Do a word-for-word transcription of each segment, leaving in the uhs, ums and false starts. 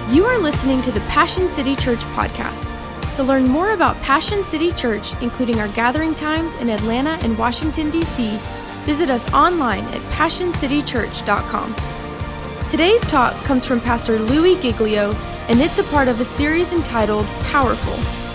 You are listening to the Passion City Church podcast. To learn more about Passion City Church, including our gathering times in Atlanta and Washington, D C, visit us online at passion city church dot com. Today's talk comes from Pastor Louis Giglio, and it's a part of a series entitled Powerful.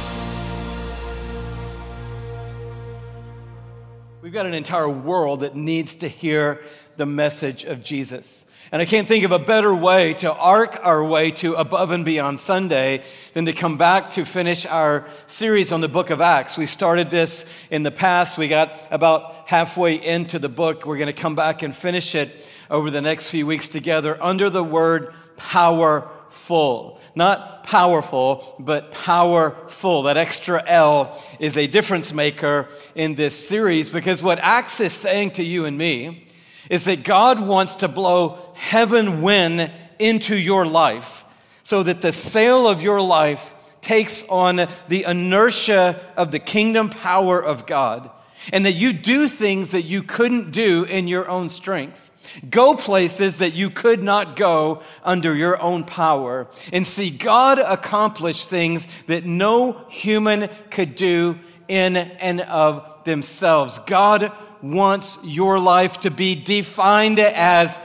We've got an entire world that needs to hear the message of Jesus. And I can't think of a better way to arc our way to Above and Beyond Sunday than to come back to finish our series on the book of Acts. We started this in the past. We got about halfway into the book. We're going to come back and finish it over the next few weeks together under the word powerful. Not powerful, but powerful. That extra L is a difference maker in this series, because what Acts is saying to you and me is that God wants to blow heaven wind into your life so that the sail of your life takes on the inertia of the kingdom power of God, and that you do things that you couldn't do in your own strength. Go places that you could not go under your own power, and see God accomplish things that no human could do in and of themselves. God wants your life to be defined as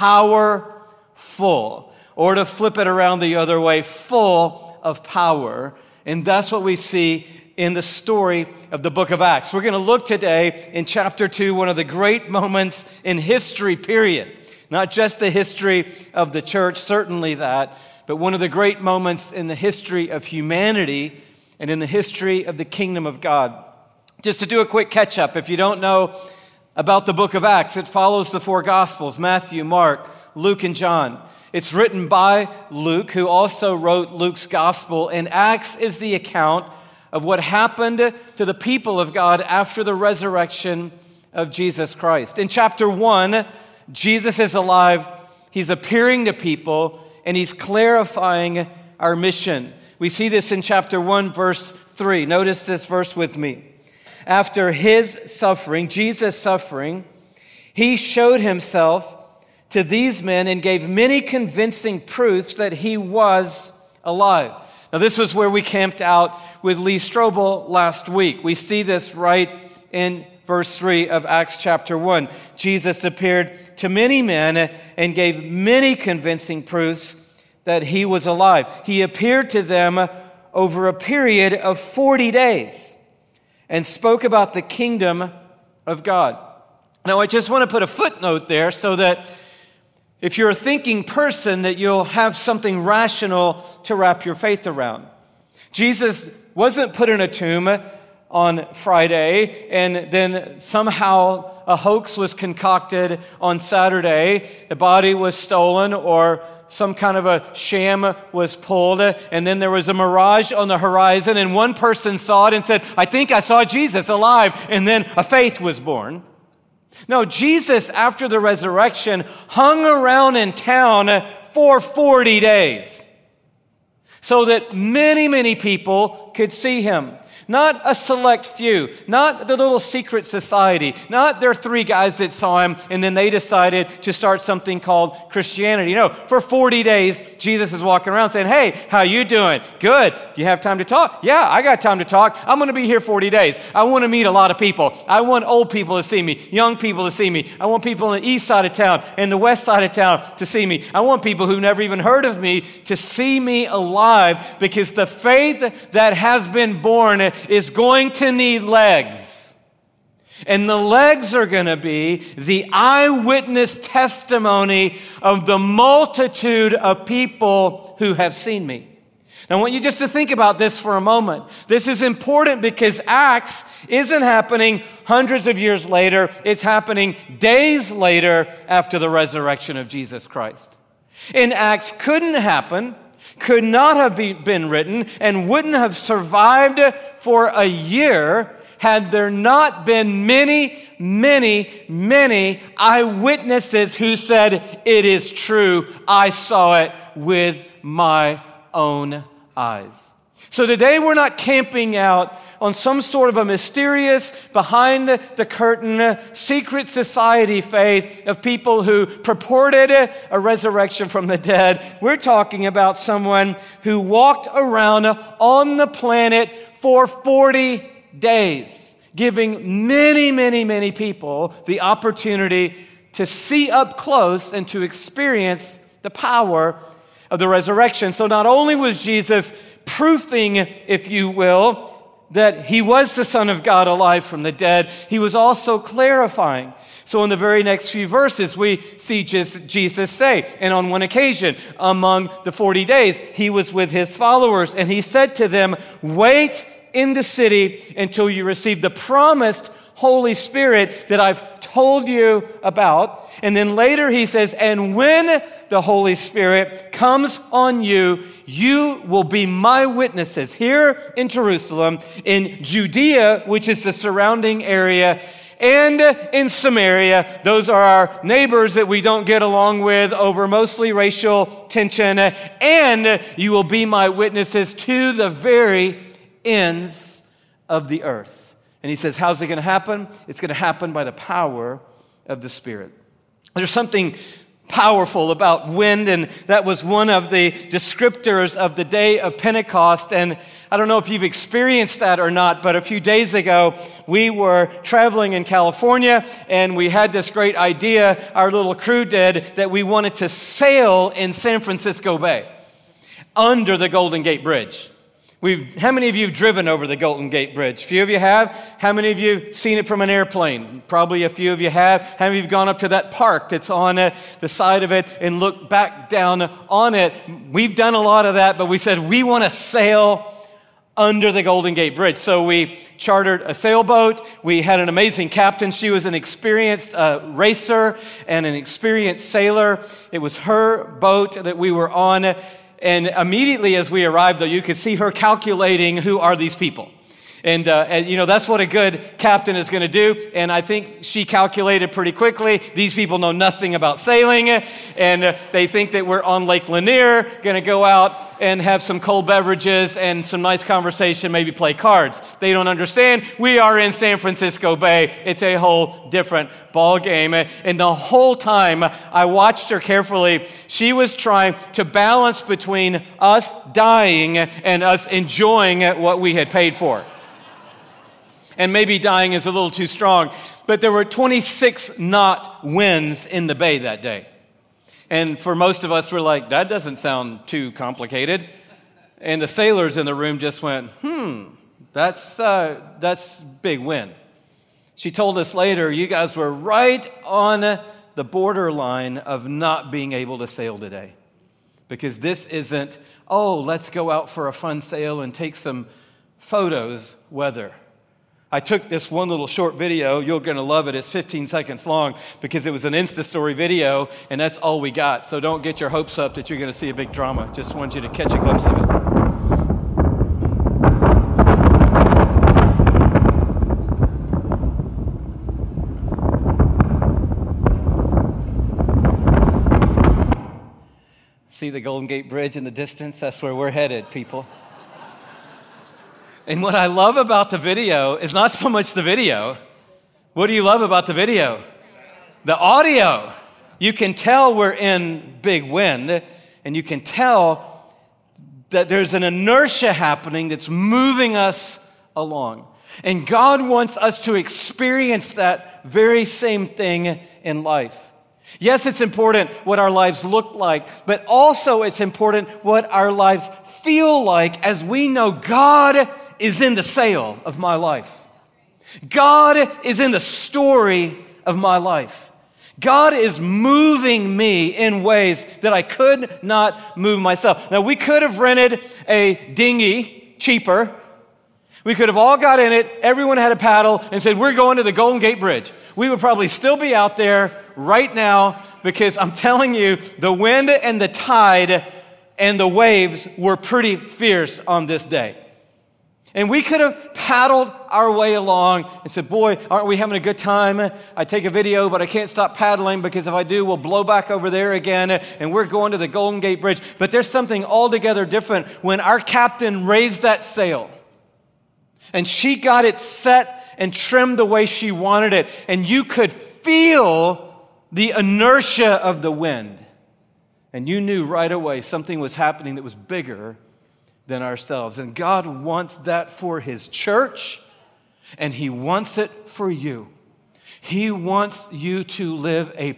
powerful, or to flip it around the other way, full of power. And that's what we see in the story of the book of Acts. We're going to look today in chapter two, one of the great moments in history, period. Not just the history of the church, certainly that, but one of the great moments in the history of humanity and in the history of the kingdom of God. Just to do a quick catch-up, if you don't know about the book of Acts, it follows the four Gospels, Matthew, Mark, Luke, and John. It's written by Luke, who also wrote Luke's Gospel, and Acts is the account of what happened to the people of God after the resurrection of Jesus Christ. In chapter one, Jesus is alive, he's appearing to people, and he's clarifying our mission. We see this in chapter one, verse three. Notice this verse with me. After his suffering, Jesus' suffering, he showed himself to these men and gave many convincing proofs that he was alive. Now, this was where we camped out with Lee Strobel last week. We see this right in verse three of Acts chapter one. Jesus appeared to many men and gave many convincing proofs that he was alive. He appeared to them over a period of forty days. And spoke about the kingdom of God. Now, I just want to put a footnote there so that if you're a thinking person, that you'll have something rational to wrap your faith around. Jesus wasn't put in a tomb on Friday, and then somehow a hoax was concocted on Saturday. The body was stolen, or some kind of a sham was pulled, and then there was a mirage on the horizon, and one person saw it and said, I think I saw Jesus alive, and then a faith was born. No, Jesus, after the resurrection, hung around in town for forty days so that many, many people could see him. Not a select few, not the little secret society, not their three guys that saw him and then they decided to start something called Christianity. No, for forty days, Jesus is walking around saying, hey, how you doing? Good. Do you have time to talk? Yeah, I got time to talk. I'm going to be here forty days. I want to meet a lot of people. I want old people to see me, young people to see me. I want people on the east side of town and the west side of town to see me. I want people who've never even heard of me to see me alive, because the faith that has been born is going to need legs. And the legs are going to be the eyewitness testimony of the multitude of people who have seen me. Now, I want you just to think about this for a moment. This is important because Acts isn't happening hundreds of years later. It's happening days later after the resurrection of Jesus Christ. And Acts couldn't happen, could not have be, been written, and wouldn't have survived for a year had there not been many, many, many eyewitnesses who said, it is true, I saw it with my own eyes. So today we're not camping out on some sort of a mysterious, behind the, the curtain, secret society faith of people who purported a resurrection from the dead. We're talking about someone who walked around on the planet for forty days, giving many, many, many people the opportunity to see up close and to experience the power of the resurrection. So not only was Jesus proofing, if you will, that he was the Son of God alive from the dead, he was also clarifying. So in the very next few verses, we see Jesus say, and on one occasion, among the forty days, he was with his followers, and he said to them, wait in the city until you receive the promised Holy Spirit that I've told you about. And then later he says, and when the Holy Spirit comes on you, you will be my witnesses here in Jerusalem, in Judea, which is the surrounding area, and in Samaria. Those are our neighbors that we don't get along with over mostly racial tension. And you will be my witnesses to the very ends of the earth. And he says, how's it going to happen? It's going to happen by the power of the Spirit. There's something powerful about wind, and that was one of the descriptors of the day of Pentecost. And I don't know if you've experienced that or not, but a few days ago, we were traveling in California, and we had this great idea, our little crew did, that we wanted to sail in San Francisco Bay under the Golden Gate Bridge. We've, how many of you have driven over the Golden Gate Bridge? A few of you have. How many of you have seen it from an airplane? Probably a few of you have. How many of you have gone up to that park that's on uh, the side of it and looked back down on it? We've done a lot of that, but we said we want to sail under the Golden Gate Bridge. So we chartered a sailboat. We had an amazing captain. She was an experienced uh, racer and an experienced sailor. It was her boat that we were on. And immediately as we arrived, though, you could see her calculating who are these people. And, uh, and, you know, that's what a good captain is going to do. And I think she calculated pretty quickly. These people know nothing about sailing. And uh, they think that we're on Lake Lanier, going to go out and have some cold beverages and some nice conversation, maybe play cards. They don't understand. We are in San Francisco Bay. It's a whole different ball game. And the whole time I watched her carefully, she was trying to balance between us dying and us enjoying what we had paid for. And maybe dying is a little too strong, but there were twenty-six knot winds in the bay that day. And for most of us, we're like, that doesn't sound too complicated. And the sailors in the room just went, hmm, that's uh, that's big wind. She told us later, you guys were right on the borderline of not being able to sail today. Because this isn't, oh, let's go out for a fun sail and take some photos weather. I took this one little short video. You're going to love it. It's fifteen seconds long because it was an Insta story video, and that's all we got. So don't get your hopes up that you're going to see a big drama. Just want you to catch a glimpse of it. See the Golden Gate Bridge in the distance? That's where we're headed, people. And what I love about the video is not so much the video. What do you love about the video? The audio. You can tell we're in big wind, and you can tell that there's an inertia happening that's moving us along. And God wants us to experience that very same thing in life. Yes, it's important what our lives look like, but also it's important what our lives feel like as we know God is in the sail of my life. God is in the story of my life. God is moving me in ways that I could not move myself. Now, we could have rented a dinghy cheaper. We could have all got in it. Everyone had a paddle and said, we're going to the Golden Gate Bridge. We would probably still be out there right now because I'm telling you, the wind and the tide and the waves were pretty fierce on this day. And we could have paddled our way along and said, boy, aren't we having a good time? I take a video, but I can't stop paddling because if I do, we'll blow back over there again and we're going to the Golden Gate Bridge. But there's something altogether different when our captain raised that sail and she got it set and trimmed the way she wanted it. And you could feel the inertia of the wind. And you knew right away something was happening that was bigger than ourselves. And God wants that for his church, and he wants it for you. He wants you to live a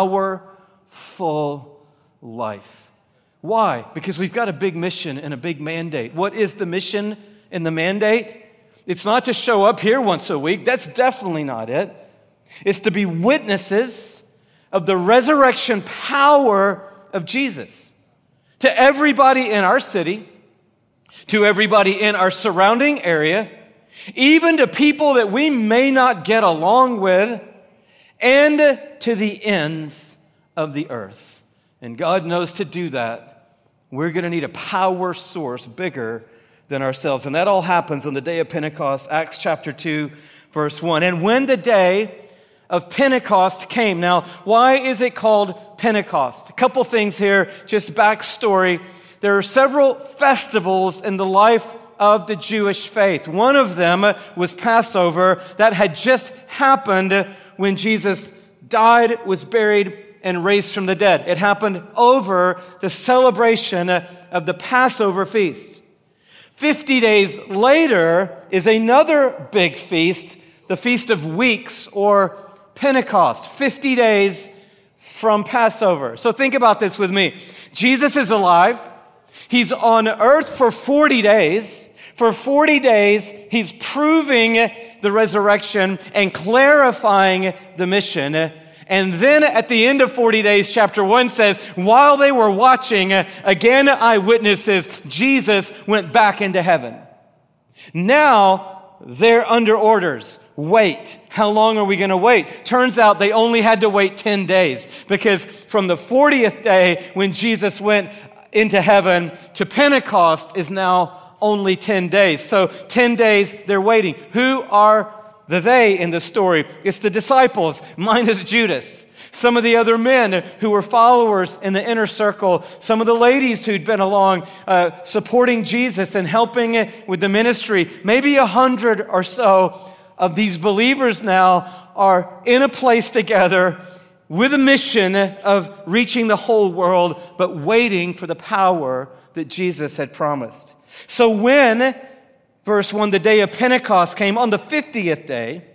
powerful life. Why? Because we've got a big mission and a big mandate. What is the mission and the mandate? It's not to show up here once a week. That's definitely not it. It's to be witnesses of the resurrection power of Jesus to everybody in our city, to everybody in our surrounding area, even to people that we may not get along with, and to the ends of the earth. And God knows to do that, we're going to need a power source bigger than ourselves. And that all happens on the day of Pentecost, Acts chapter two, verse one. And when the day of Pentecost came. Now, why is it called Pentecost? A couple things here, just backstory. There are several festivals in the life of the Jewish faith. One of them was Passover that had just happened when Jesus died, was buried, and raised from the dead. It happened over the celebration of the Passover feast. Fifty days later is another big feast, the Feast of Weeks, or Pentecost, fifty days from Passover. So think about this with me. Jesus is alive. He's on earth for forty days. For forty days, he's proving the resurrection and clarifying the mission. And then at the end of forty days, chapter one says, while they were watching, again, eyewitnesses, Jesus went back into heaven. Now they're under orders. Wait. How long are we going to wait? Turns out they only had to wait ten days, because from the fortieth day when Jesus went into heaven to Pentecost is now only ten days. So ten days they're waiting. Who are the they in the story? It's the disciples, minus Judas. Some of the other men who were followers in the inner circle, some of the ladies who'd been along uh, supporting Jesus and helping with the ministry, maybe a hundred or so of these believers now are in a place together with a mission of reaching the whole world, but waiting for the power that Jesus had promised. So when, verse one, the day of Pentecost came, on the fiftieth day,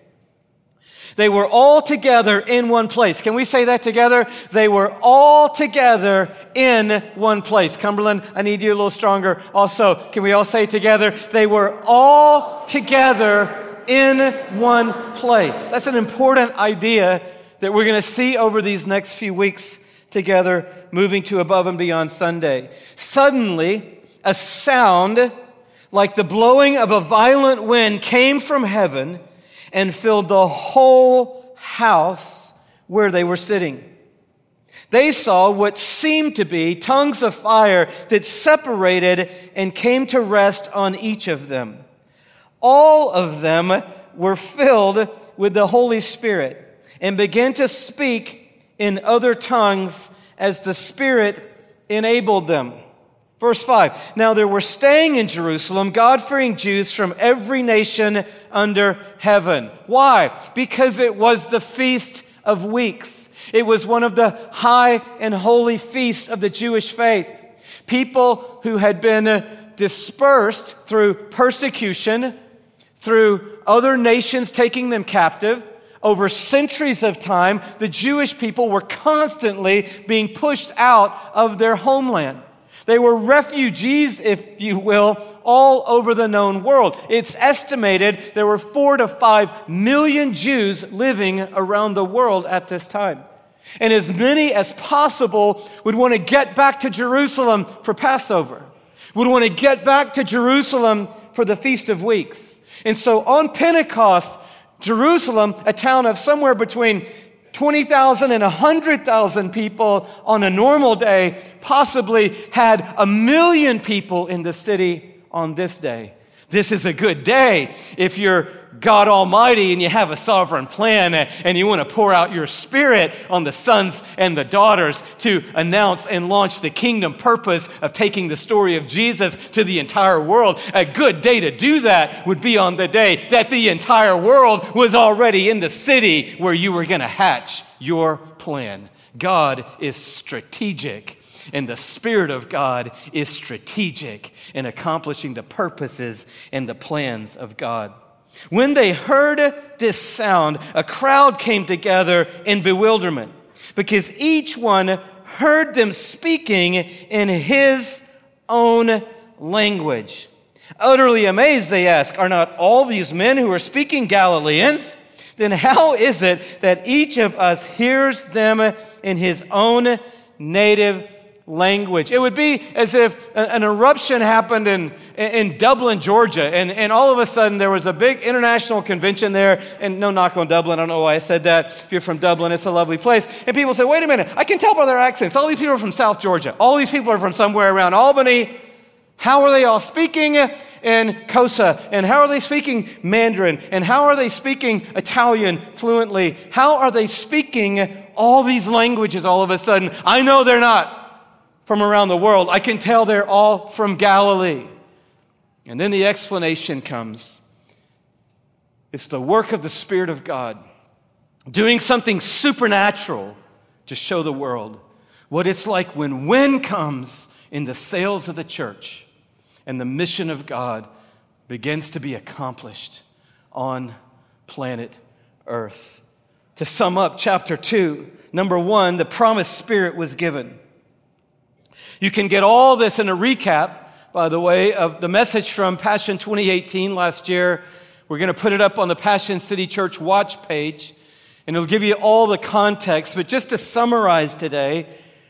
they were all together in one place. Can we say that together? They were all together in one place. Cumberland, I need you a little stronger. Also, can we all say together? They were all together in one place. That's an important idea that we're going to see over these next few weeks together, moving to Above and Beyond Sunday. Suddenly, a sound like the blowing of a violent wind came from heaven and filled the whole house where they were sitting. They saw what seemed to be tongues of fire that separated and came to rest on each of them. All of them were filled with the Holy Spirit and began to speak in other tongues as the Spirit enabled them. Verse five, now there were staying in Jerusalem God-fearing Jews from every nation under heaven. Why? Because it was the Feast of Weeks. It was one of the high and holy feasts of the Jewish faith. People who had been dispersed through persecution, through other nations taking them captive, over centuries of time, the Jewish people were constantly being pushed out of their homeland. They were refugees, if you will, all over the known world. It's estimated there were four to five million Jews living around the world at this time. And as many as possible would want to get back to Jerusalem for Passover, would want to get back to Jerusalem for the Feast of Weeks. And so on Pentecost, Jerusalem, a town of somewhere between twenty thousand and one hundred thousand people on a normal day, possibly had a million people in the city on this day. This is a good day if you're God Almighty and you have a sovereign plan and you want to pour out your Spirit on the sons and the daughters to announce and launch the kingdom purpose of taking the story of Jesus to the entire world. A good day to do that would be on the day that the entire world was already in the city where you were going to hatch your plan. God is strategic. And the Spirit of God is strategic in accomplishing the purposes and the plans of God. When they heard this sound, a crowd came together in bewilderment because each one heard them speaking in his own language. Utterly amazed, they asked, "Are not all these men who are speaking Galileans? Then how is it that each of us hears them in his own native language?" It would be as if an eruption happened in, in Dublin, Georgia, and, and all of a sudden there was a big international convention there, and no knock on Dublin, I don't know why I said that. If you're from Dublin, it's a lovely place. And people say, wait a minute, I can tell by their accents. All these people are from South Georgia. All these people are from somewhere around Albany. How are they all speaking in Xhosa? And how are they speaking Mandarin? And how are they speaking Italian fluently? How are they speaking all these languages all of a sudden? I know they're not from around the world. I can tell they're all from Galilee. And then the explanation comes. It's the work of the Spirit of God doing something supernatural to show the world what it's like when wind comes in the sails of the church and the mission of God begins to be accomplished on planet Earth. To sum up chapter two, number one, the promised Spirit was given. You can get all this in a recap, by the way, of the message from Passion twenty eighteen last year. We're going to put it up on the Passion City Church watch page, and it'll give you all the context. But just to summarize today,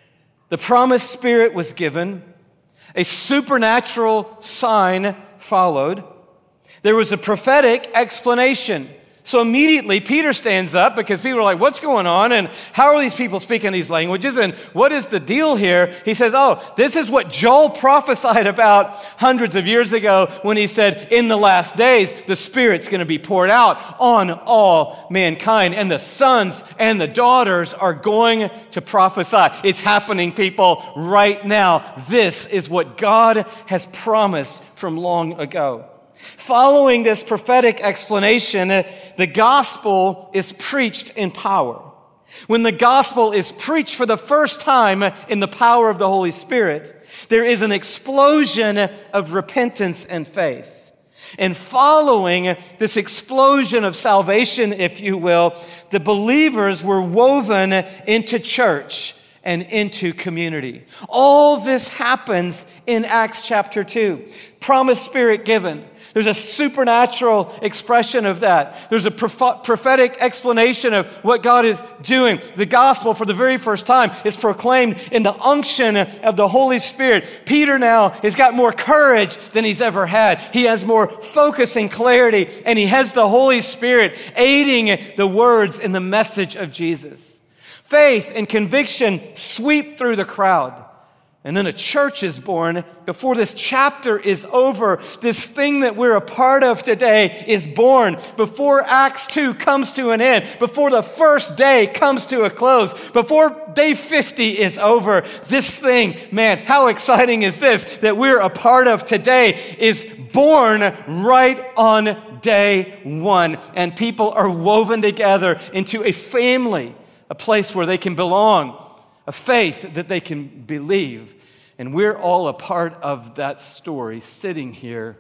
the promised Spirit was given. A supernatural sign followed. There was a prophetic explanation. So immediately Peter stands up because people are like, what's going on? And how are these people speaking these languages? And what is the deal here? He says, oh, this is what Joel prophesied about hundreds of years ago when he said, in the last days, the Spirit's going to be poured out on all mankind. And the sons and the daughters are going to prophesy. It's happening, people, right now. This is what God has promised from long ago. Following this prophetic explanation, the gospel is preached in power. When the gospel is preached for the first time in the power of the Holy Spirit, there is an explosion of repentance and faith. And following this explosion of salvation, if you will, the believers were woven into church and into community. All this happens in Acts chapter two. Promised Spirit given. There's a supernatural expression of that. There's a prophetic explanation of what God is doing. The gospel, for the very first time, is proclaimed in the unction of the Holy Spirit. Peter now has got more courage than he's ever had. He has more focus and clarity, and he has the Holy Spirit aiding the words and the message of Jesus. Faith and conviction sweep through the crowd. And then a church is born. Before this chapter is over, this thing that we're a part of today is born. Before Acts two comes to an end, before the first day comes to a close, before day fifty is over, this thing, man, how exciting is this that we're a part of today is born right on day one. And people are woven together into a family, a place where they can belong, a faith that they can believe. And we're all a part of that story sitting here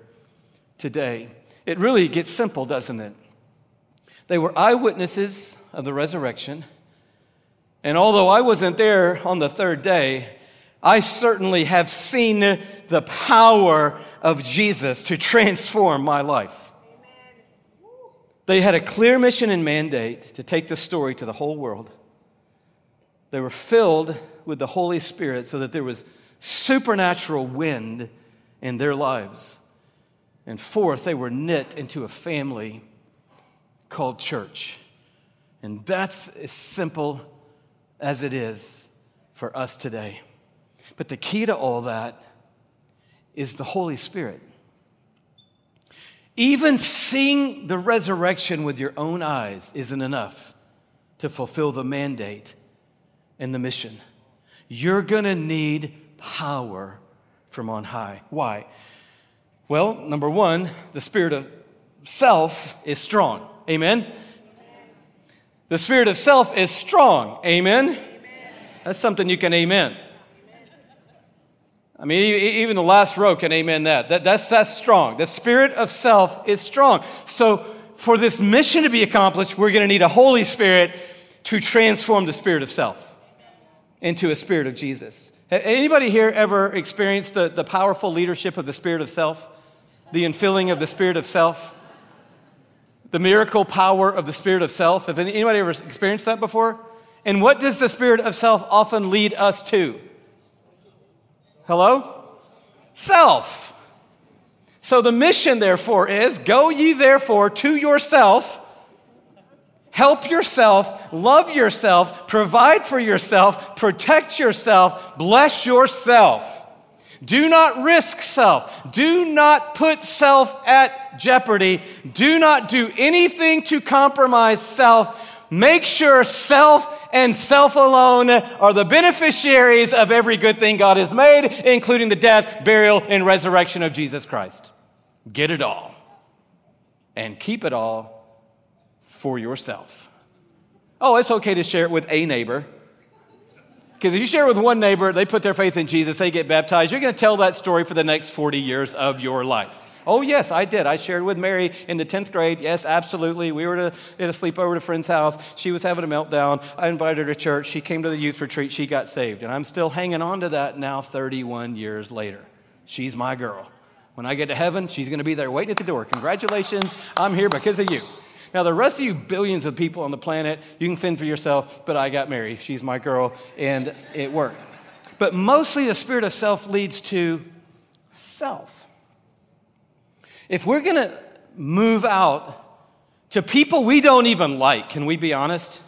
today. It really gets simple, doesn't it? They were eyewitnesses of the resurrection. And although I wasn't there on the third day, I certainly have seen the power of Jesus to transform my life. They had a clear mission and mandate to take the story to the whole world. They were filled with the Holy Spirit so that there was supernatural wind in their lives. And fourth, they were knit into a family called church. And that's as simple as it is for us today. But the key to all that is the Holy Spirit. Even seeing the resurrection with your own eyes isn't enough to fulfill the mandate and the mission. You're going to need power from on high. Why? Well, number one, the spirit of self is strong. Amen? The spirit of self is strong. Amen? Amen. That's something you can amen. I mean, even the last row can amen that. that that's, that's strong. The spirit of self is strong. So for this mission to be accomplished, we're going to need a Holy Spirit to transform the spirit of self into a spirit of Jesus. Anybody here ever experienced the, the powerful leadership of the spirit of self? The infilling of the spirit of self? The miracle power of the spirit of self? Have anybody ever experienced that before? And what does the spirit of self often lead us to? Hello? Self. So the mission, therefore, is, go ye therefore to yourself, help yourself, love yourself, provide for yourself, protect yourself, bless yourself. Do not risk self. Do not put self at jeopardy. Do not do anything to compromise self. Make sure self and self alone are the beneficiaries of every good thing God has made, including the death, burial, and resurrection of Jesus Christ. Get it all. And keep it all for yourself. Oh, it's okay to share it with a neighbor. Because if you share it with one neighbor, they put their faith in Jesus, they get baptized, you're going to tell that story for the next forty years of your life. Oh, yes, I did. I shared with Mary in the tenth grade. Yes, absolutely. We were to, at a sleepover at a friend's house. She was having a meltdown. I invited her to church. She came to the youth retreat. She got saved. And I'm still hanging on to that now thirty-one years later. She's my girl. When I get to heaven, she's going to be there waiting at the door. Congratulations, I'm here because of you. Now, the rest of you billions of people on the planet, you can fend for yourself, but I got Mary. She's my girl, and it worked. But mostly the spirit of self leads to self. If we're going to move out to people we don't even like, can we be honest?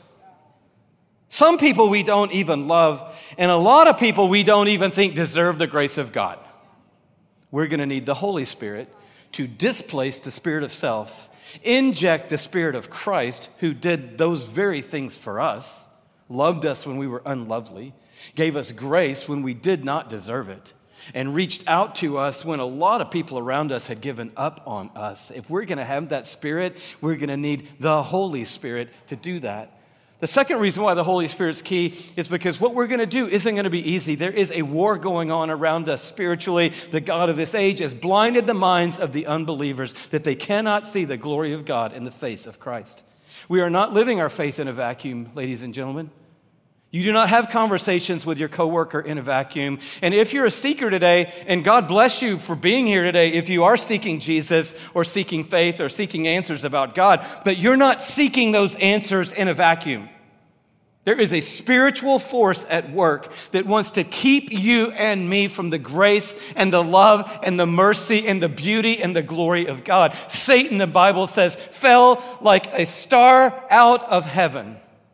Some people we don't even love, and a lot of people we don't even think deserve the grace of God. We're going to need the Holy Spirit to displace the spirit of self, inject the spirit of Christ, who did those very things for us, loved us when we were unlovely, gave us grace when we did not deserve it, and reached out to us when a lot of people around us had given up on us. If we're going to have that spirit, we're going to need the Holy Spirit to do that. The second reason why the Holy Spirit's key is because what we're going to do isn't going to be easy. There is a war going on around us spiritually. The God of this age has blinded the minds of the unbelievers that they cannot see the glory of God in the face of Christ. We are not living our faith in a vacuum, ladies and gentlemen. You do not have conversations with your coworker in a vacuum. And if you're a seeker today, and God bless you for being here today, if you are seeking Jesus or seeking faith or seeking answers about God, but you're not seeking those answers in a vacuum. There is a spiritual force at work that wants to keep you and me from the grace and the love and the mercy and the beauty and the glory of God. Satan, the Bible says, fell like a star out of heaven,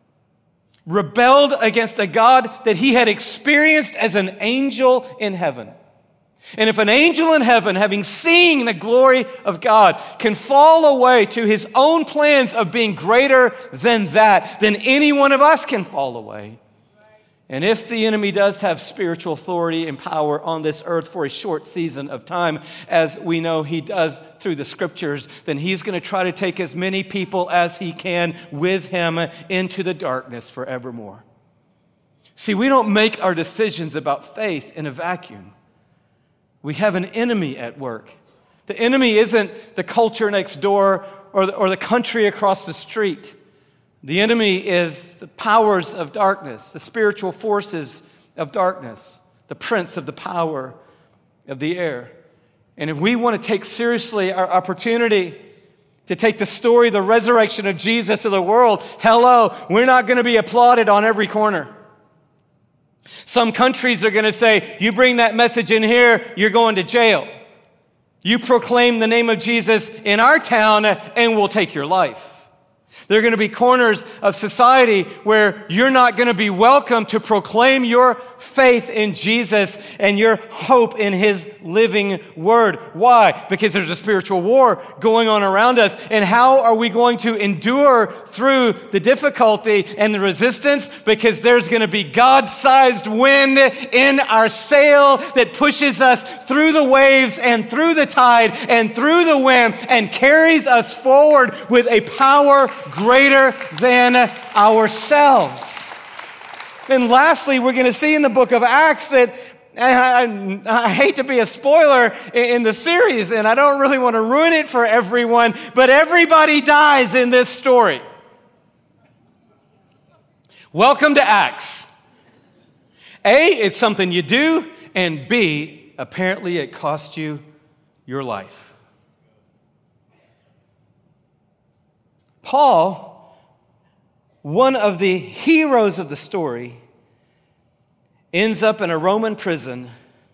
rebelled against a God that he had experienced as an angel in heaven. And if an angel in heaven, having seen the glory of God, can fall away to his own plans of being greater than that, then any one of us can fall away. And if the enemy does have spiritual authority and power on this earth for a short season of time, as we know he does through the scriptures, then he's going to try to take as many people as he can with him into the darkness forevermore. See, we don't make our decisions about faith in a vacuum. We have an enemy at work. The enemy isn't the culture next door or the, or the country across the street. The enemy is the powers of darkness, the spiritual forces of darkness, the prince of the power of the air. And if we want to take seriously our opportunity to take the story, the resurrection of Jesus to the world, hello, we're not going to be applauded on every corner. Some countries are going to say, you bring that message in here, you're going to jail. You proclaim the name of Jesus in our town, and we'll take your life. There are going to be corners of society where you're not going to be welcome to proclaim your faith in Jesus and your hope in his living word. Why? Because there's a spiritual war going on around us. And how are we going to endure through the difficulty and the resistance? Because there's going to be God-sized wind in our sail that pushes us through the waves and through the tide and through the wind and carries us forward with a power greater than ourselves. And lastly, we're going to see in the book of Acts that I, I, I hate to be a spoiler in the series, and I don't really want to ruin it for everyone, but everybody dies in this story. Welcome to Acts. A, it's something you do, and B, apparently it cost you your life. Paul, one of the heroes of the story, ends up in a Roman prison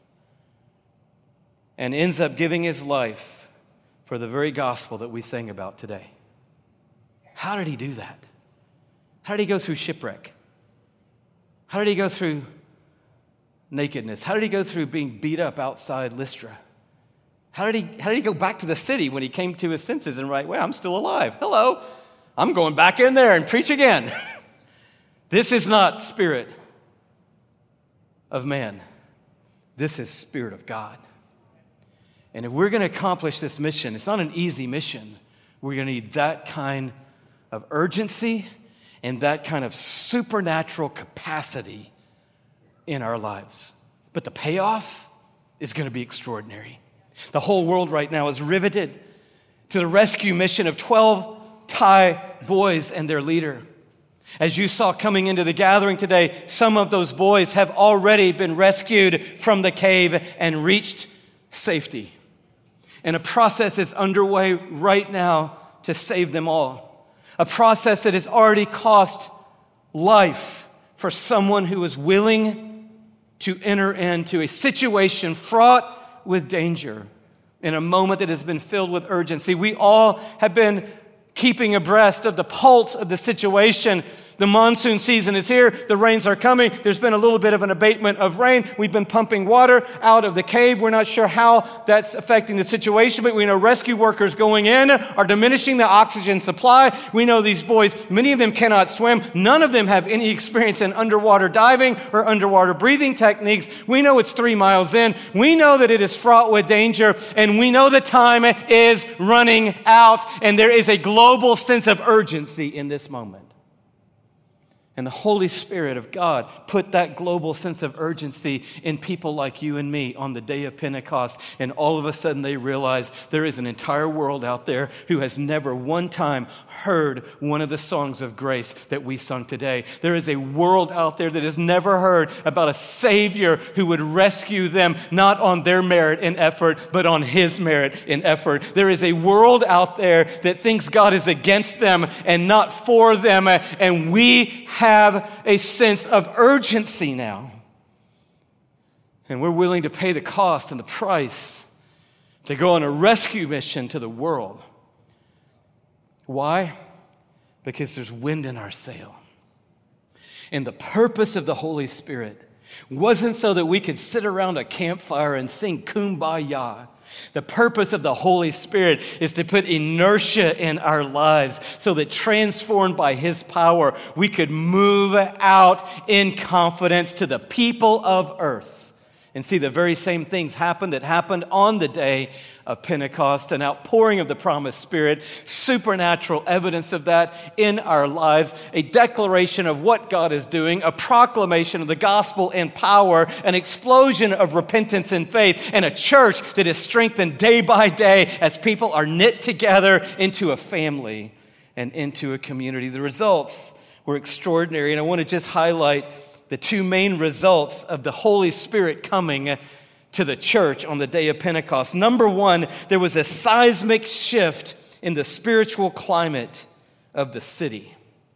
and ends up giving his life for the very gospel that we sang about today. How did he do that? How did he go through shipwreck? How did he go through nakedness? How did he go through being beat up outside Lystra? How did he, how did he go back to the city when he came to his senses and right, well, I'm still alive. Hello, I'm going back in there and preach again. This is not spirit of man. This is spirit of God. And if we're going to accomplish this mission, it's not an easy mission. We're going to need that kind of urgency and that kind of supernatural capacity in our lives. But the payoff is going to be extraordinary. The whole world right now is riveted to the rescue mission of twelve Thai boys and their leader. As you saw coming into the gathering today, some of those boys have already been rescued from the cave and reached safety. And a process is underway right now to save them all. A process that has already cost life for someone who is willing to enter into a situation fraught with danger in a moment that has been filled with urgency. We all have been keeping abreast of the pulse of the situation. The monsoon season is here. The rains are coming. There's been a little bit of an abatement of rain. We've been pumping water out of the cave. We're not sure how that's affecting the situation, but we know rescue workers going in are diminishing the oxygen supply. We know these boys, many of them cannot swim. None of them have any experience in underwater diving or underwater breathing techniques. We know it's three miles in. We know that it is fraught with danger, and we know the time is running out, and there is a global sense of urgency in this moment. And the Holy Spirit of God put that global sense of urgency in people like you and me on the day of Pentecost. And all of a sudden they realize there is an entire world out there who has never one time heard one of the songs of grace that we sung today. There is a world out there that has never heard about a Savior who would rescue them, not on their merit and effort, but on His merit and effort. There is a world out there that thinks God is against them and not for them. And we have a sense of urgency now. And we're willing to pay the cost and the price to go on a rescue mission to the world. Why? Because there's wind in our sail. And the purpose of the Holy Spirit wasn't so that we could sit around a campfire and sing Kumbaya. The purpose of the Holy Spirit is to put inertia in our lives so that transformed by His power, we could move out in confidence to the people of earth and see the very same things happen that happened on the day of Pentecost, an outpouring of the promised Spirit, supernatural evidence of that in our lives, a declaration of what God is doing, a proclamation of the gospel in power, an explosion of repentance and faith, and a church that is strengthened day by day as people are knit together into a family and into a community. The results were extraordinary, and I want to just highlight the two main results of the Holy Spirit coming to the church on the day of Pentecost. Number one, there was a seismic shift in the spiritual climate of the city.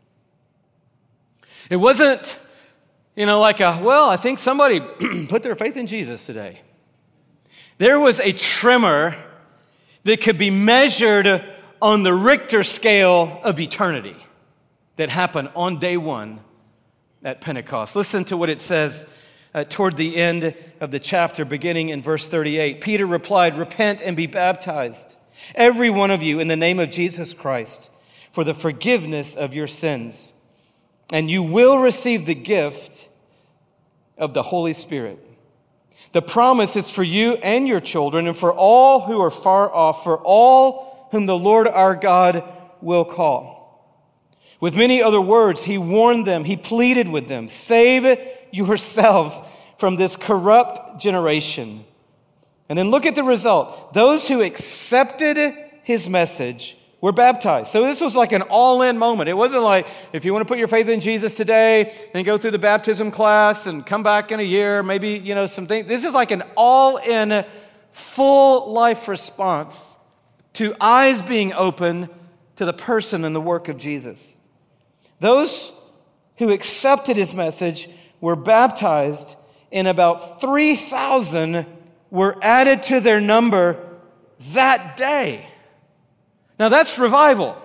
It wasn't, you know, like a, well, I think somebody put their faith in Jesus today. There was a tremor that could be measured on the Richter scale of eternity that happened on day one at Pentecost. Listen to what it says uh, toward the end of the chapter, beginning in verse thirty-eight. Peter replied, "Repent and be baptized, every one of you, in the name of Jesus Christ, for the forgiveness of your sins, and you will receive the gift of the Holy Spirit. The promise is for you and your children, and for all who are far off, for all whom the Lord our God will call." With many other words, he warned them, he pleaded with them, "Save yourselves from this corrupt generation." And then look at the result. Those who accepted his message were baptized. So this was like an all-in moment. It wasn't like, if you want to put your faith in Jesus today, then go through the baptism class and come back in a year, maybe, you know, some things. This is like an all-in, full life response to eyes being open to the person and the work of Jesus. Those who accepted his message were baptized, and about three thousand were added to their number that day. Now that's revival.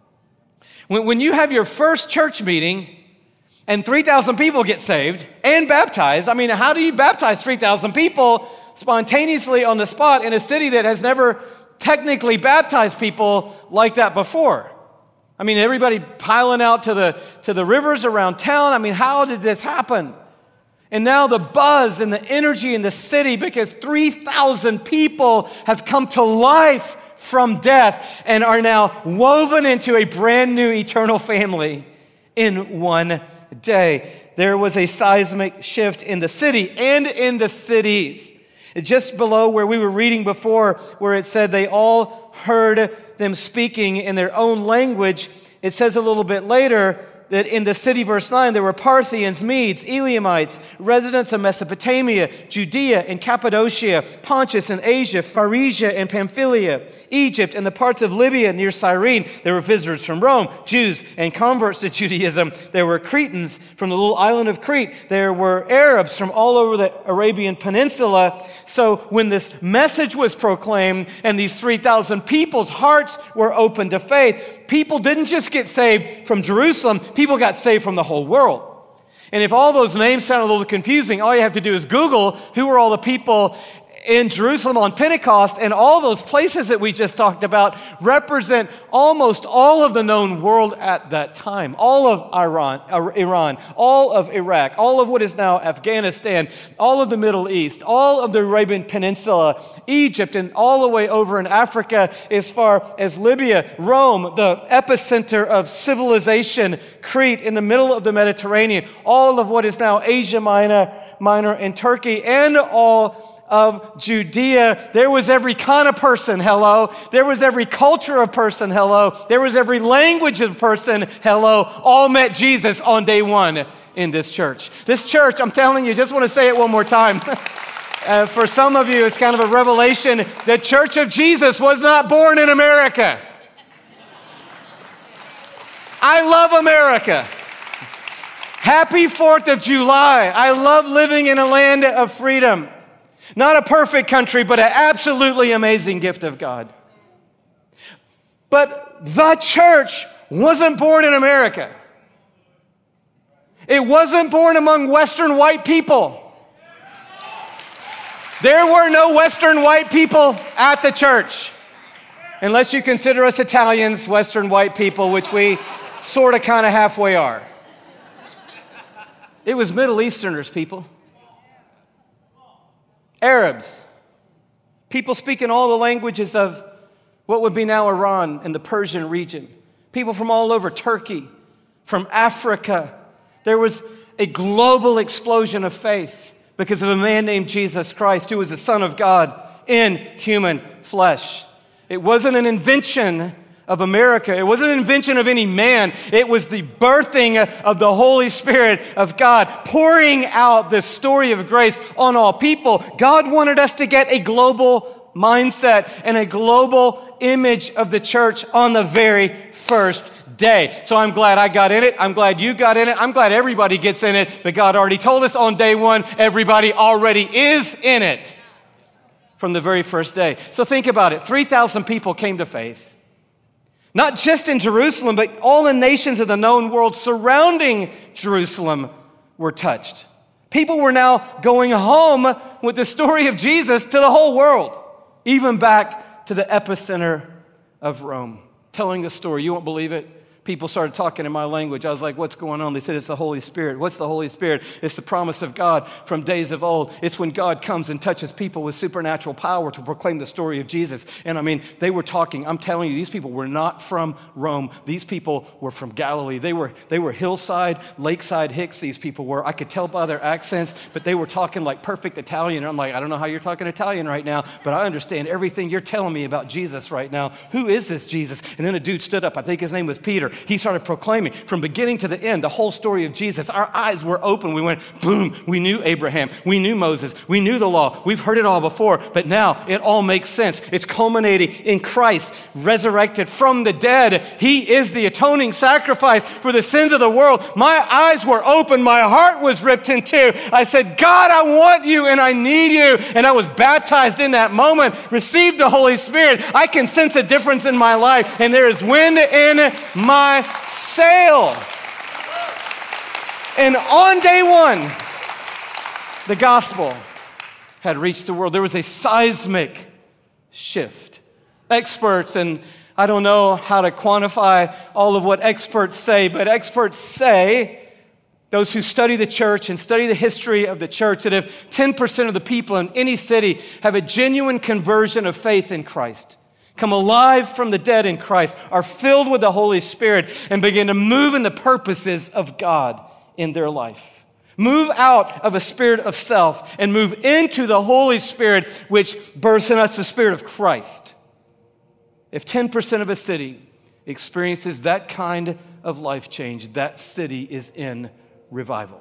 When, when you have your first church meeting and three thousand people get saved and baptized, I mean, how do you baptize three thousand people spontaneously on the spot in a city that has never technically baptized people like that before? I mean, everybody piling out to the, to the rivers around town. I mean, how did this happen? And now the buzz and the energy in the city, because three thousand people have come to life from death and are now woven into a brand new eternal family in one day. There was a seismic shift in the city and in the cities. Just below where we were reading before, where it said they all heard them speaking in their own language, it says a little bit later that in the city, verse nine, there were Parthians, Medes, Elamites, residents of Mesopotamia, Judea and Cappadocia, Pontus and Asia, Phrygia and Pamphylia, Egypt and the parts of Libya near Cyrene. There were visitors from Rome, Jews and converts to Judaism. There were Cretans from the little island of Crete. There were Arabs from all over the Arabian Peninsula. So when this message was proclaimed and these three thousand people's hearts were open to faith, people didn't just get saved from Jerusalem, people got saved from the whole world. And if all those names sound a little confusing, all you have to do is Google who were all the people in Jerusalem on Pentecost, and all those places that we just talked about represent almost all of the known world at that time. All of Iran, Iran, all of Iraq, all of what is now Afghanistan, all of the Middle East, all of the Arabian Peninsula, Egypt, and all the way over in Africa as far as Libya, Rome, the epicenter of civilization, Crete in the middle of the Mediterranean, all of what is now Asia Minor, Minor and Turkey, and all of Judea. There was every kind of person, hello. There was every culture of person, hello. There was every language of person, hello. All met Jesus on day one in this church. This church, I'm telling you, just want to say it one more time. uh, for some of you, it's kind of a revelation. The Church of Jesus was not born in America. I love America. Happy fourth of July. I love living in a land of freedom. Not a perfect country, but an absolutely amazing gift of God. But the church wasn't born in America. It wasn't born among Western white people. There were no Western white people at the church. Unless you consider us Italians Western white people, which we sort of kind of halfway are. It was Middle Easterners, people. Arabs, people speaking all the languages of what would be now Iran and the Persian region. People from all over Turkey, from Africa. There was a global explosion of faith because of a man named Jesus Christ, who was the Son of God in human flesh. It wasn't an invention of America. It wasn't an invention of any man. It was the birthing of the Holy Spirit of God, pouring out this story of grace on all people. God wanted us to get a global mindset and a global image of the church on the very first day. So I'm glad I got in it. I'm glad you got in it. I'm glad everybody gets in it. But God already told us on day one, everybody already is in it from the very first day. So think about it. three thousand people came to faith. Not just in Jerusalem, but all the nations of the known world surrounding Jerusalem were touched. People were now going home with the story of Jesus to the whole world, even back to the epicenter of Rome, telling the story. You won't believe it. People started talking in my language. I was like, what's going on? They said, it's the Holy Spirit. What's the Holy Spirit? It's the promise of God from days of old. It's when God comes and touches people with supernatural power to proclaim the story of Jesus. And I mean, they were talking. I'm telling you, these people were not from Rome. These people were from Galilee. They were, they were hillside, lakeside hicks, these people were. I could tell by their accents, but they were talking like perfect Italian. And I'm like, I don't know how you're talking Italian right now, but I understand everything you're telling me about Jesus right now. Who is this Jesus? And then a dude stood up. I think his name was Peter. He started proclaiming from beginning to the end the whole story of Jesus. Our eyes were open. We went, boom, we knew Abraham. We knew Moses. We knew the law. We've heard it all before, but now it all makes sense. It's culminating in Christ, resurrected from the dead. He is the atoning sacrifice for the sins of the world. My eyes were open. My heart was ripped in two. I said, God, I want you and I need you. And I was baptized in that moment, received the Holy Spirit. I can sense a difference in my life, and there is wind in my sail. And on day one, the gospel had reached the world. There was a seismic shift. Experts, and I don't know how to quantify all of what experts say, but experts say, those who study the church and study the history of the church, that if ten percent of the people in any city have a genuine conversion of faith in Christ, come alive from the dead in Christ, are filled with the Holy Spirit, and begin to move in the purposes of God in their life. Move out of a spirit of self and move into the Holy Spirit, which births in us the Spirit of Christ. If ten percent of a city experiences that kind of life change, that city is in revival.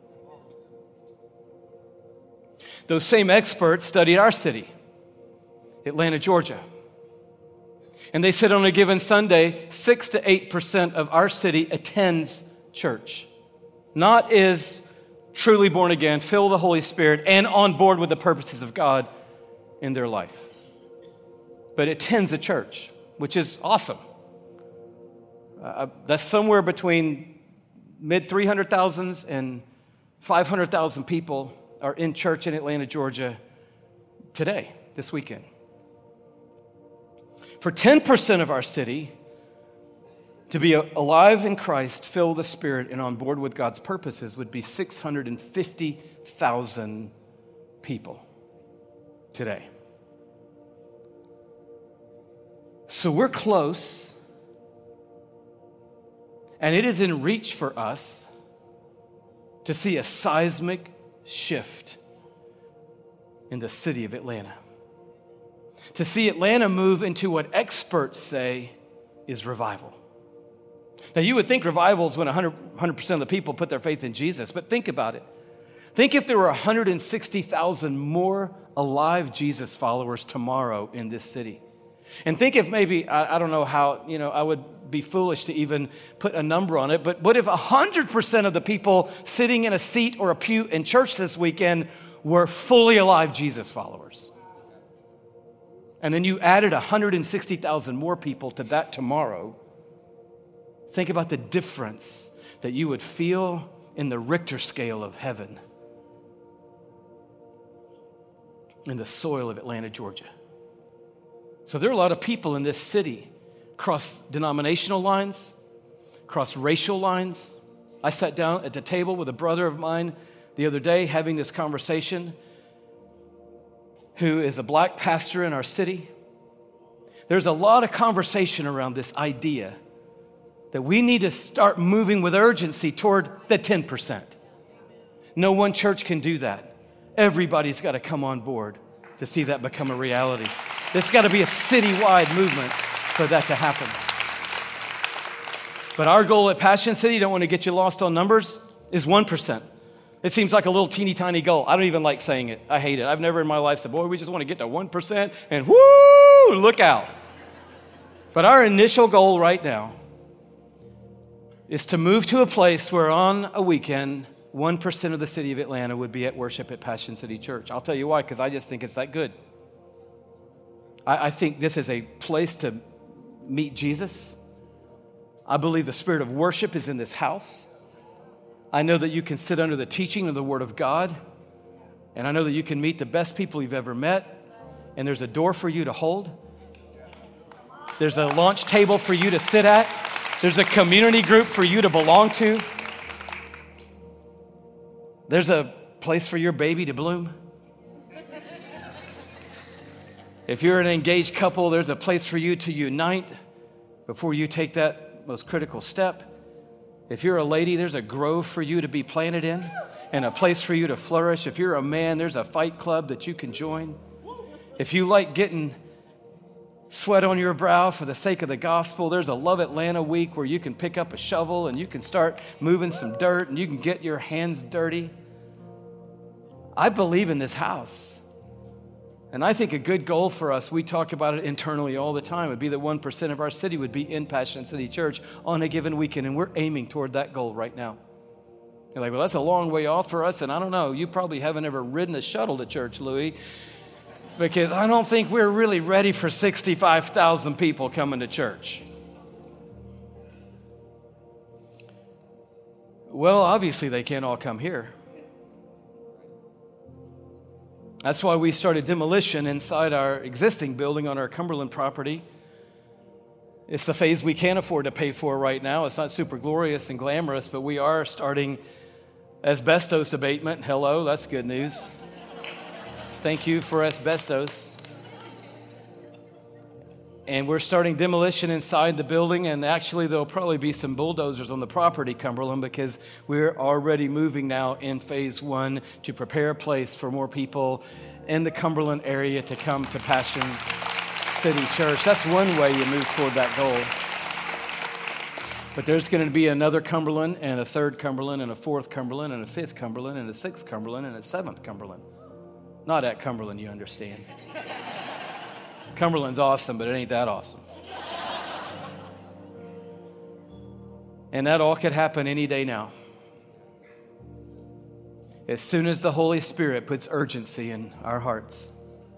Those same experts studied our city, Atlanta, Georgia. And they said on a given Sunday, six to eight percent of our city attends church. Not is truly born again, filled with the Holy Spirit, and on board with the purposes of God in their life. But attends a church, which is awesome. Uh, that's somewhere between mid three hundred thousands and five hundred thousand people are in church in Atlanta, Georgia today, this weekend. For ten percent of our city to be alive in Christ, filled with the Spirit, and on board with God's purposes would be six hundred fifty thousand people today. So we're close, and it is in reach for us to see a seismic shift in the city of Atlanta. To see Atlanta move into what experts say is revival. Now, you would think revival is when one hundred percent of the people put their faith in Jesus, but think about it. Think if there were one hundred sixty thousand more alive Jesus followers tomorrow in this city. And think if maybe, I, I don't know how, you know, I would be foolish to even put a number on it, but what if one hundred percent of the people sitting in a seat or a pew in church this weekend were fully alive Jesus followers? And then you added one hundred sixty thousand more people to that tomorrow. Think about the difference that you would feel in the Richter scale of heaven in the soil of Atlanta, Georgia. So there are a lot of people in this city, cross denominational lines, cross racial lines. I sat down at the table with a brother of mine the other day having this conversation, who is a black pastor in our city. There's a lot of conversation around this idea that we need to start moving with urgency toward the ten percent. No one church can do that. Everybody's got to come on board to see that become a reality. There's got to be a citywide movement for that to happen. But our goal at Passion City, don't want to get you lost on numbers, is one percent. It seems like a little teeny tiny goal. I don't even like saying it. I hate it. I've never in my life said, boy, we just want to get to one percent and whoo, look out. But our initial goal right now is to move to a place where on a weekend, one percent of the city of Atlanta would be at worship at Passion City Church. I'll tell you why, because I just think it's that good. I, I think this is a place to meet Jesus. I believe the spirit of worship is in this house. I know that you can sit under the teaching of the Word of God. And I know that you can meet the best people you've ever met. And there's a door for you to hold. There's a launch table for you to sit at. There's a community group for you to belong to. There's a place for your baby to bloom. If you're an engaged couple, there's a place for you to unite before you take that most critical step. If you're a lady, there's a grove for you to be planted in and a place for you to flourish. If you're a man, there's a fight club that you can join. If you like getting sweat on your brow for the sake of the gospel, there's a Love Atlanta week where you can pick up a shovel and you can start moving some dirt and you can get your hands dirty. I believe in this house. And I think a good goal for us, we talk about it internally all the time, would be that one percent of our city would be in Passion City Church on a given weekend, and we're aiming toward that goal right now. You're like, well, that's a long way off for us, and I don't know, you probably haven't ever ridden a shuttle to church, Louis, because I don't think we're really ready for sixty-five thousand people coming to church. Well, obviously they can't all come here. That's why we started demolition inside our existing building on our Cumberland property. It's the phase we can't afford to pay for right now. It's not super glorious and glamorous, but we are starting asbestos abatement. Hello, that's good news. Thank you for asbestos. And we're starting demolition inside the building, and actually there'll probably be some bulldozers on the property, Cumberland, because we're already moving now in phase one to prepare a place for more people in the Cumberland area to come to Passion City Church. That's one way you move toward that goal. But there's going to be another Cumberland, and a third Cumberland, and a fourth Cumberland, and a fifth Cumberland, and a sixth Cumberland, and a seventh Cumberland. Not at Cumberland, you understand. Cumberland's awesome, but it ain't that awesome. And that all could happen any day now. As soon as the Holy Spirit puts urgency in our hearts,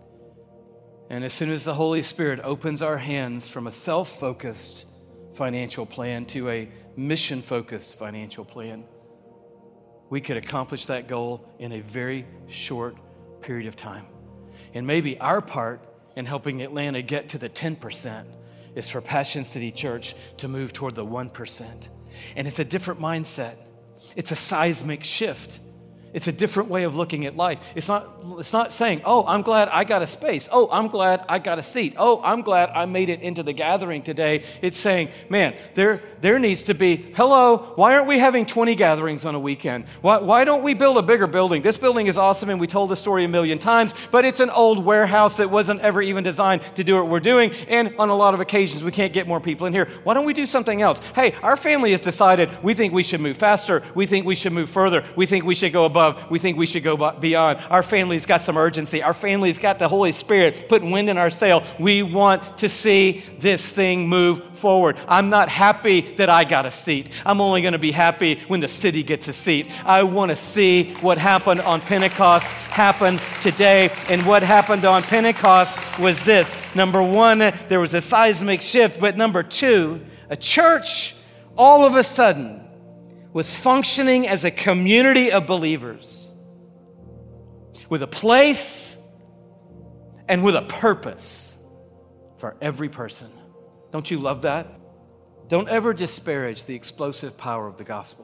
and as soon as the Holy Spirit opens our hands from a self-focused financial plan to a mission-focused financial plan, we could accomplish that goal in a very short period of time. And maybe our part in helping Atlanta get to the ten percent is for Passion City Church to move toward the one percent. And it's a different mindset. It's a seismic shift. It's a different way of looking at life. It's not, it's not saying, oh, I'm glad I got a space. Oh, I'm glad I got a seat. Oh, I'm glad I made it into the gathering today. It's saying, man, there, there needs to be, hello, why aren't we having twenty gatherings on a weekend? Why, why don't we build a bigger building? This building is awesome, and we told the story a million times, but it's an old warehouse that wasn't ever even designed to do what we're doing, and on a lot of occasions, we can't get more people in here. Why don't we do something else? Hey, our family has decided we think we should move faster. We think we should move further. We think we should go above. We think we should go beyond. Our family's got some urgency. Our family's got the Holy Spirit putting wind in our sail. We want to see this thing move forward. I'm not happy that I got a seat. I'm only going to be happy when the city gets a seat. I want to see what happened on Pentecost happen today. And what happened on Pentecost was this. Number one, there was a seismic shift. But number two, a church all of a sudden was functioning as a community of believers with a place and with a purpose for every person. Don't you love that? Don't ever disparage the explosive power of the gospel.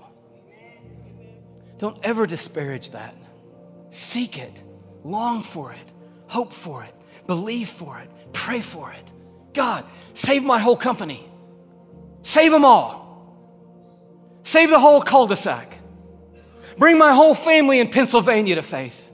Don't ever disparage that. Seek it, long for it, hope for it, believe for it, pray for it. God, save my whole company. Save them all. Save the whole cul-de-sac. Bring my whole family in Pennsylvania to faith.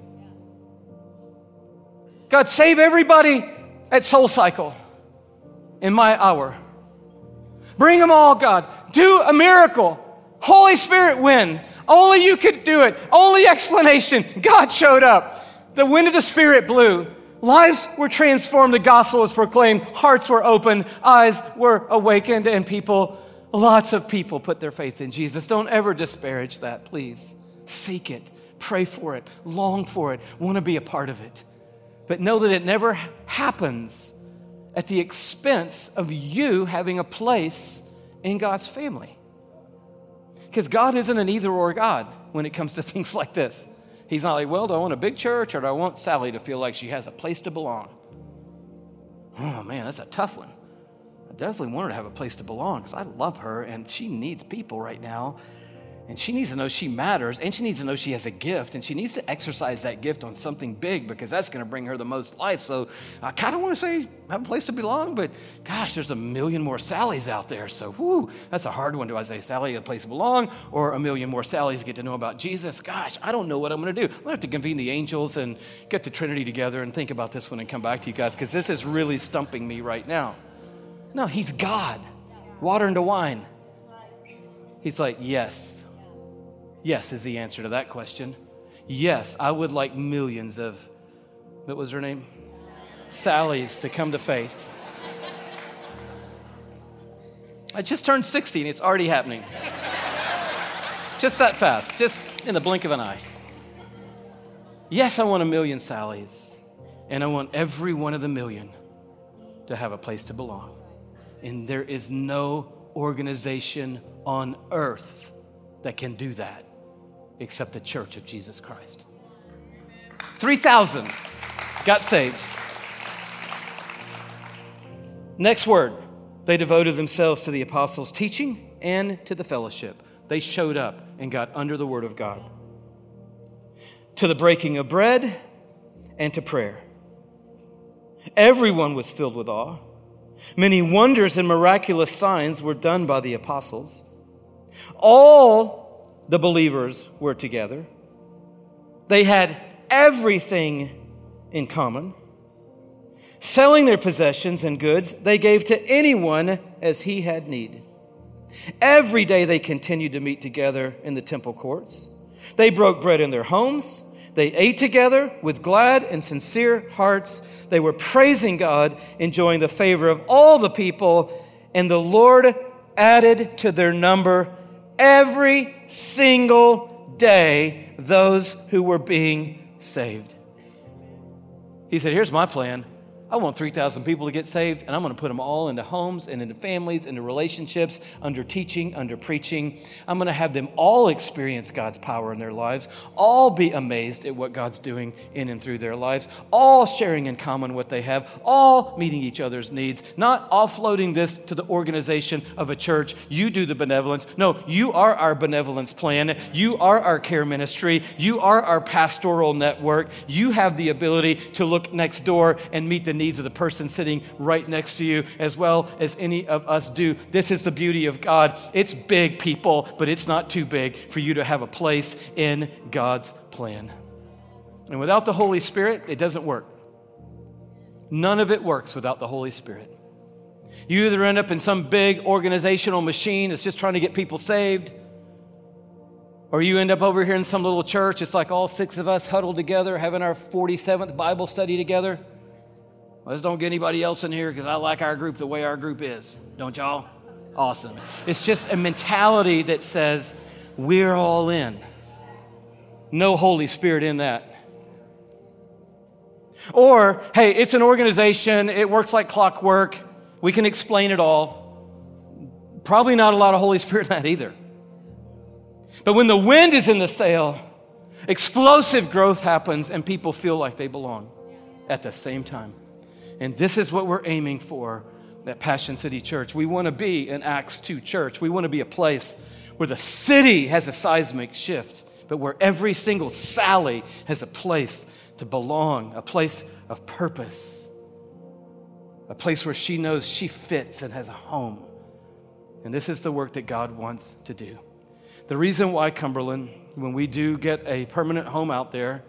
God, save everybody at Soul Cycle in my hour. Bring them all, God. Do a miracle. Holy Spirit win. Only you could do it. Only explanation. God showed up. The wind of the Spirit blew. Lives were transformed. The gospel was proclaimed. Hearts were opened. Eyes were awakened. And people Lots of people put their faith in Jesus. Don't ever disparage that, please. Seek it, pray for it, long for it, want to be a part of it. But know that it never happens at the expense of you having a place in God's family. Because God isn't an either or God when it comes to things like this. He's not like, well, do I want a big church or do I want Sally to feel like she has a place to belong? Oh, man, that's a tough one. I definitely want her to have a place to belong because I love her and she needs people right now. And she needs to know she matters, and she needs to know she has a gift, and she needs to exercise that gift on something big because that's going to bring her the most life. So I kind of want to say have a place to belong, but gosh, there's a million more Sallys out there. So whoo, that's a hard one. Do I say Sally, a place to belong, or a million more Sallys get to know about Jesus? Gosh, I don't know what I'm going to do. I'm going to have to convene the angels and get the Trinity together and think about this one and come back to you guys because this is really stumping me right now. No, he's God. Water into wine. He's like, yes. Yes is the answer to that question. Yes, I would like millions of, what was her name? Sally's to come to faith. I just turned sixty and it's already happening. Just that fast, just in the blink of an eye. Yes, I want a million Sallys, and I want every one of the million to have a place to belong. And there is no organization on earth that can do that except the Church of Jesus Christ. three thousand got saved. Next word, they devoted themselves to the apostles' teaching and to the fellowship. They showed up and got under the word of God. To the breaking of bread and to prayer. Everyone was filled with awe. Many wonders and miraculous signs were done by the apostles. All the believers were together. They had everything in common. Selling their possessions and goods, they gave to anyone as he had need. Every day they continued to meet together in the temple courts. They broke bread in their homes. They ate together with glad and sincere hearts. They were praising God, enjoying the favor of all the people, and the Lord added to their number every single day those who were being saved. He said, here's my plan. I want three thousand people to get saved, and I'm going to put them all into homes and into families, into relationships, under teaching, under preaching. I'm going to have them all experience God's power in their lives, all be amazed at what God's doing in and through their lives, all sharing in common what they have, all meeting each other's needs, not offloading this to the organization of a church. You do the benevolence. No, you are our benevolence plan. You are our care ministry. You are our pastoral network. You have the ability to look next door and meet the needs of the person sitting right next to you as well as any of us do. This is the beauty of God. It's big, people, but it's not too big for you to have a place in God's plan. And without the Holy Spirit, it doesn't work. None of it works without the Holy Spirit. You either end up in some big organizational machine that's just trying to get people saved, or you end up over here in some little church. It's like all six of us huddled together, having our forty-seventh Bible study together. Let's don't get anybody else in here because I like our group the way our group is. Don't y'all? Awesome. It's just a mentality that says we're all in. No Holy Spirit in that. Or, hey, it's an organization. It works like clockwork. We can explain it all. Probably not a lot of Holy Spirit in that either. But when the wind is in the sail, explosive growth happens and people feel like they belong at the same time. And this is what we're aiming for at Passion City Church. We want to be an Acts two church. We want to be a place where the city has a seismic shift, but where every single Sally has a place to belong, a place of purpose, a place where she knows she fits and has a home. And this is the work that God wants to do. The reason why, Cumberland, when we do get a permanent home out there,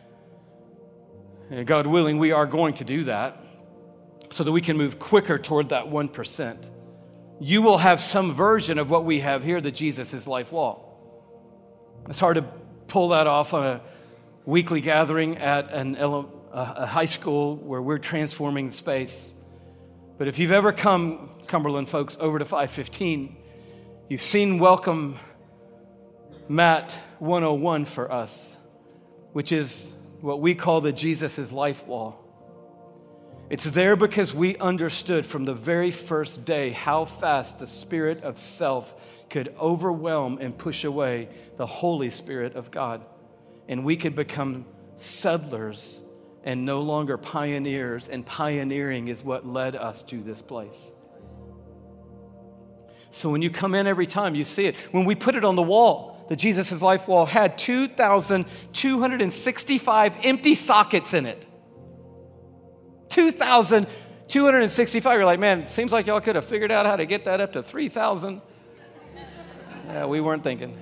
and God willing, we are going to do that, so that we can move quicker toward that one percent. You will have some version of what we have here, the Jesus is Life wall. It's hard to pull that off on a weekly gathering at an, a high school where we're transforming the space. But if you've ever come, Cumberland folks, over to five fifteen, you've seen Welcome Mat one oh one for us, which is what we call the Jesus is Life wall. It's there because we understood from the very first day how fast the spirit of self could overwhelm and push away the Holy Spirit of God. And we could become settlers and no longer pioneers, and pioneering is what led us to this place. So when you come in every time, you see it. When we put it on the wall, the Jesus' Life wall had two thousand two hundred sixty-five empty sockets in it. two thousand two hundred sixty-five. You're like, man, seems like y'all could have figured out how to get that up to three thousand. Yeah, we weren't thinking.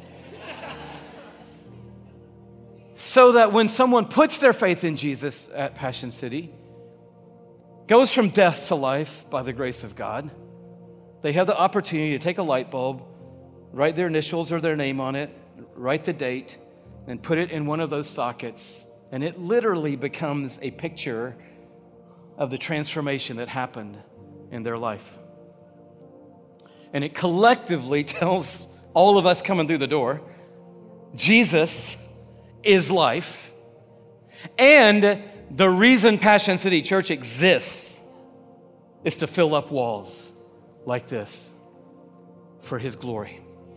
So that when someone puts their faith in Jesus at Passion City, goes from death to life by the grace of God, they have the opportunity to take a light bulb, write their initials or their name on it, write the date, and put it in one of those sockets. And it literally becomes a picture of the transformation that happened in their life. And it collectively tells all of us coming through the door, Jesus is life. And the reason Passion City Church exists is to fill up walls like this for His glory.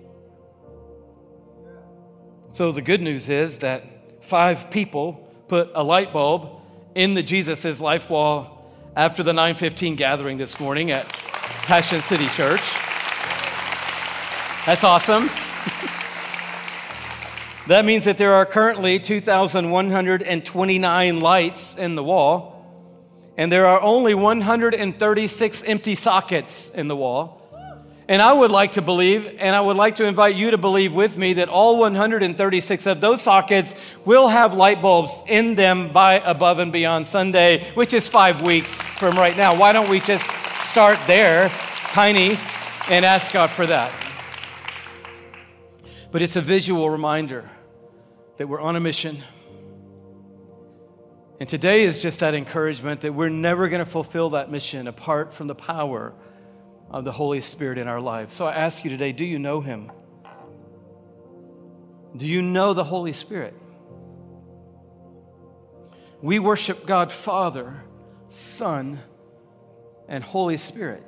So the good news is that five people put a light bulb in the Jesus' Life wall after the nine fifteen gathering this morning at Passion City Church. That's awesome. That means that there are currently two thousand one hundred twenty-nine lights in the wall, and there are only one hundred thirty-six empty sockets in the wall. And I would like to believe, and I would like to invite you to believe with me, that all one hundred thirty-six of those sockets will have light bulbs in them by Above and Beyond Sunday, which is five weeks from right now. Why don't we just start there, tiny, and ask God for that? But it's a visual reminder that we're on a mission. And today is just that encouragement that we're never going to fulfill that mission apart from the power of the Holy Spirit in our lives. So I ask you today, do you know Him? Do you know the Holy Spirit? We worship God Father, Son, and Holy Spirit.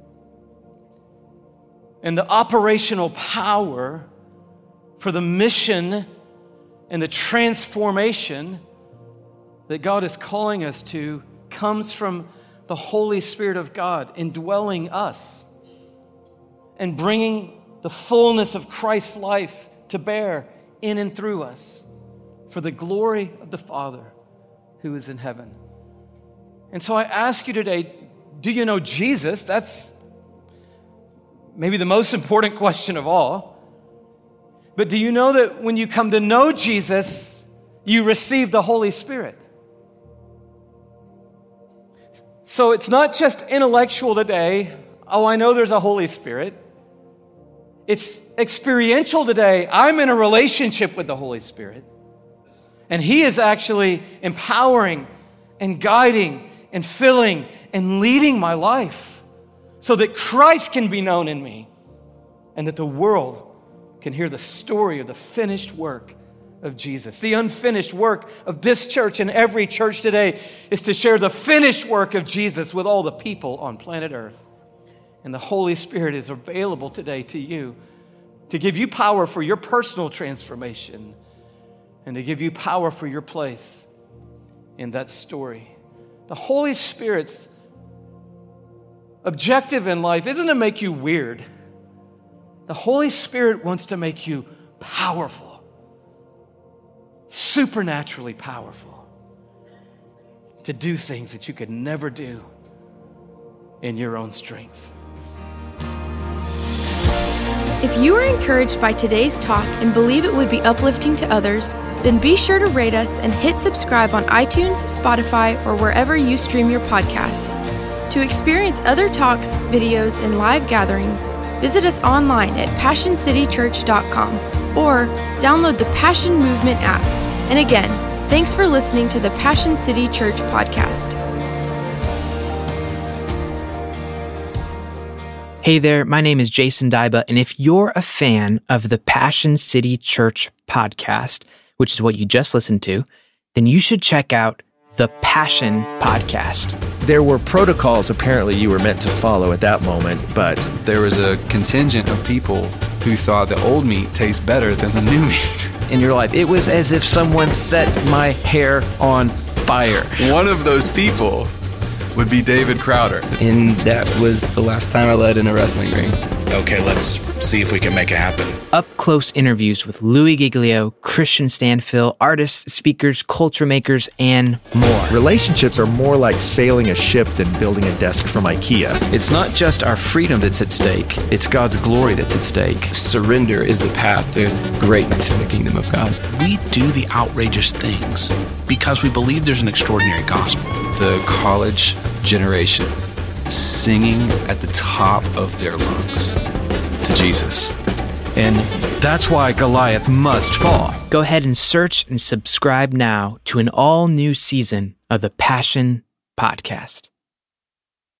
And the operational power for the mission and the transformation that God is calling us to comes from the Holy Spirit of God indwelling us and bringing the fullness of Christ's life to bear in and through us for the glory of the Father who is in heaven. And so I ask you today, do you know Jesus? That's maybe the most important question of all. But do you know that when you come to know Jesus, you receive the Holy Spirit? So it's not just intellectual today. Oh, I know there's a Holy Spirit. It's experiential today. I'm in a relationship with the Holy Spirit. And He is actually empowering and guiding and filling and leading my life so that Christ can be known in me and that the world can hear the story of the finished work of Jesus. The unfinished work of this church and every church today is to share the finished work of Jesus with all the people on planet Earth. And the Holy Spirit is available today to you to give you power for your personal transformation and to give you power for your place in that story. The Holy Spirit's objective in life isn't to make you weird. The Holy Spirit wants to make you powerful, supernaturally powerful, to do things that you could never do in your own strength. If you were encouraged by today's talk and believe it would be uplifting to others, then be sure to rate us and hit subscribe on iTunes, Spotify, or wherever you stream your podcasts. To experience other talks, videos, and live gatherings, visit us online at passion city church dot com or download the Passion Movement app. And again, thanks for listening to the Passion City Church podcast. Hey there, my name is Jason Dyba, and if you're a fan of the Passion City Church podcast, which is what you just listened to, then you should check out the Passion Podcast. There were protocols apparently you were meant to follow at that moment, but there was a contingent of people who thought the old meat tastes better than the new meat. In your life, it was as if someone set my hair on fire. One of those people would be David Crowder. And that was the last time I led in a wrestling ring. Okay, let's see if we can make it happen. Up-close interviews with Louis Giglio, Christian Stanfill, artists, speakers, culture makers, and more. Relationships are more like sailing a ship than building a desk from IKEA. It's not just our freedom that's at stake, it's God's glory that's at stake. Surrender is the path to greatness in the kingdom of God. We do the outrageous things because we believe there's an extraordinary gospel. The college generation singing at the top of their lungs to Jesus. And that's why Goliath must fall. Go ahead and search and subscribe now to an all-new season of the Passion Podcast.